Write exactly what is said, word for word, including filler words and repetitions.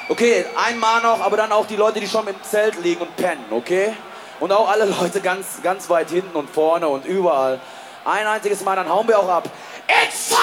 Okay, einmal noch, aber dann auch die Leute, die schon im Zelt liegen und pennen, okay? Und auch alle Leute ganz, ganz weit hinten und vorne und überall. Ein einziges Mal, dann hauen wir auch ab. It's